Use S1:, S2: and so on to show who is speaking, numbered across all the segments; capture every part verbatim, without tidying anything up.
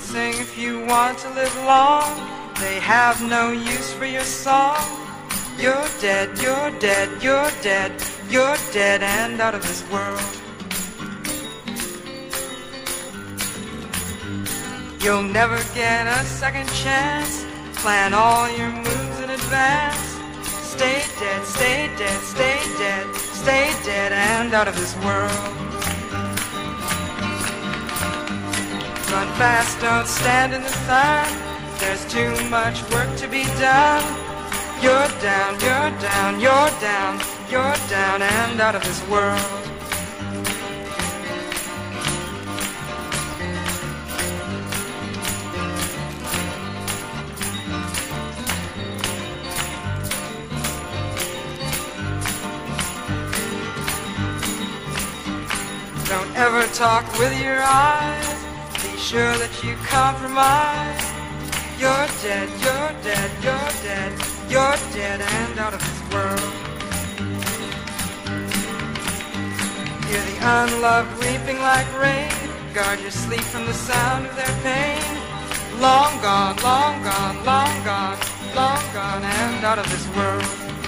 S1: Don't sing if you want to live long. They have no use for your song. You're dead, you're dead, you're dead, you're dead and out of this world. You'll never get a second chance. Plan all your moves in advance. Stay dead, stay dead, stay dead, stay dead and out of this world. Run fast, don't stand in the sun. There's too much work to be done. You're down, you're down, you're down, you're down and out of this world. Don't ever talk with your eyes. Be sure that you compromise. You're dead, you're dead, you're dead, you're dead and out of this world. Hear the unloved weeping like rain. Guard your sleep from the sound of their pain. Long gone, long gone, long gone, long gone and out of this world.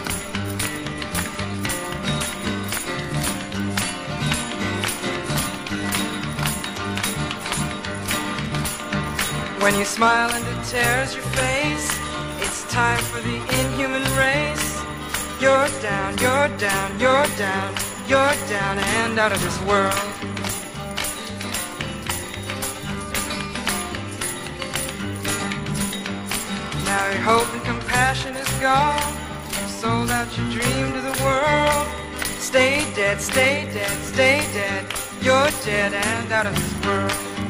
S1: When you smile and it tears your face, it's time for the inhuman race. You're down, you're down, you're down, you're down and out of this world. Now your hope and compassion is gone. You've sold out your dream to the world. Stay dead, stay dead, stay dead, you're dead and out of this world.